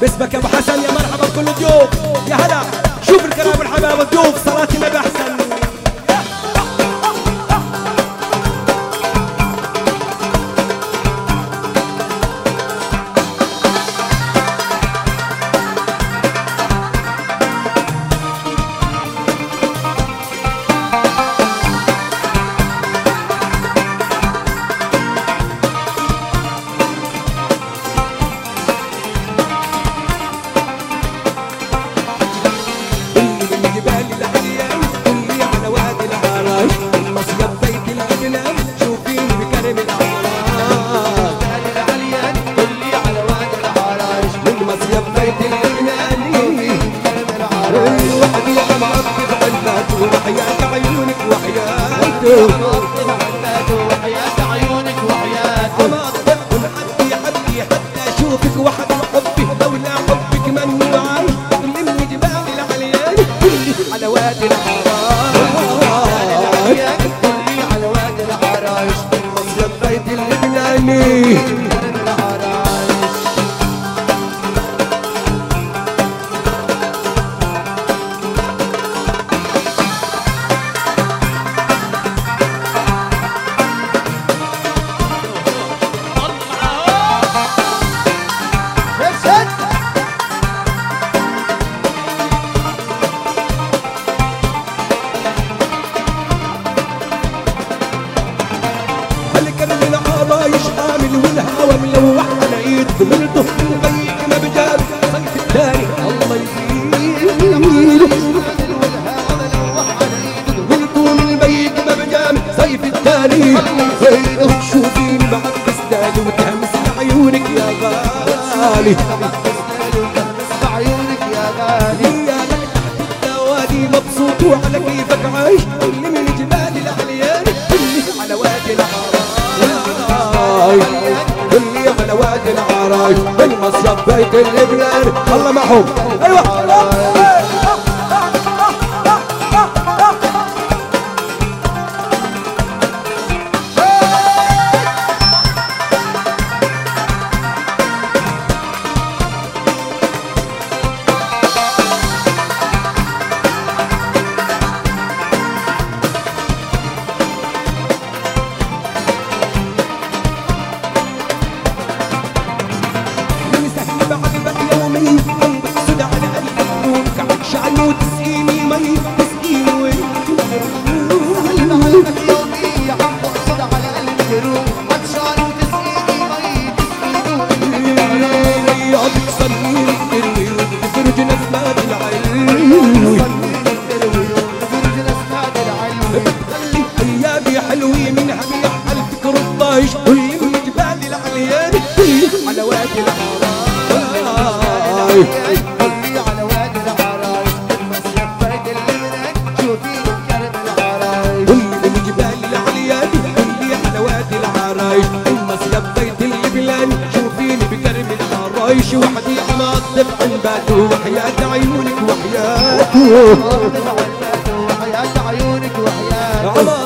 باسمك يا ابو حسن يا مرحبا بكل الضيوف يا هلا شوف الكلام الحباب الضيوف صلاتي ما بحسن شوفيني بعد بسدالي وتهمس لعيونك يا غالي عيونك يا غالي يا لك وادي مبسوط وعلى كيفك عايش اللي من جبال العليان اللي على وادي العرايش اللي على وادي العرايش بالمصيف بيت اللبنان الله معهم ايوه وحدي عماطف عنباته وحياة عيونك وحياته وحياة عيونك وحياته